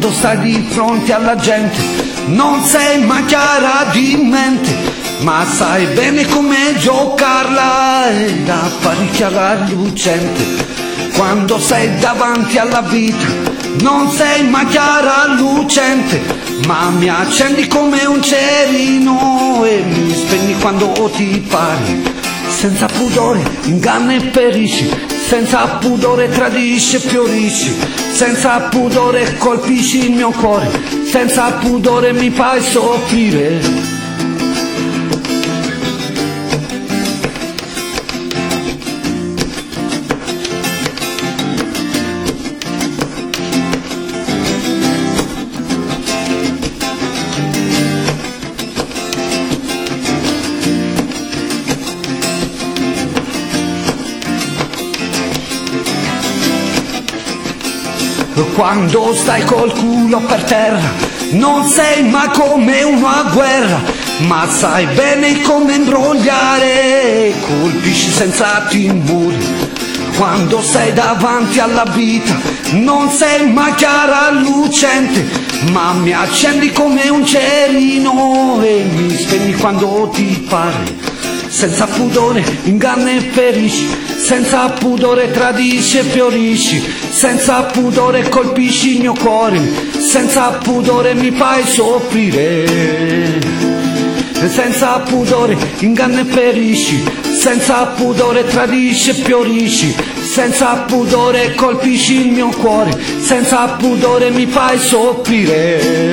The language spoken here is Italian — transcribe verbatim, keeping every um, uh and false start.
quando stai di fronte alla gente non sei mai chiara di mente, ma sai bene come giocarla ed apparecchiare la lucente. Quando sei davanti alla vita non sei mai chiara lucente, ma mi accendi come un cerino e mi spegni quando ti pare. Senza pudore inganna e perisci, senza pudore tradisci e fiorisci, senza pudore colpisci il mio cuore, senza pudore mi fai soffrire. Quando stai col culo per terra non sei mai come una guerra, ma sai bene come imbrogliare, colpisci senza timore. Quando sei davanti alla vita non sei mai chiara lucente, ma mi accendi come un cerino e mi spegni quando ti pare. Senza pudore inganna e ferisci, senza pudore tradisci e fiorisci, senza pudore colpisci il mio cuore, senza pudore mi fai soffrire. Senza pudore inganna e ferisci, senza pudore tradisci e fiorisci, senza pudore colpisci il mio cuore, senza pudore mi fai soffrire.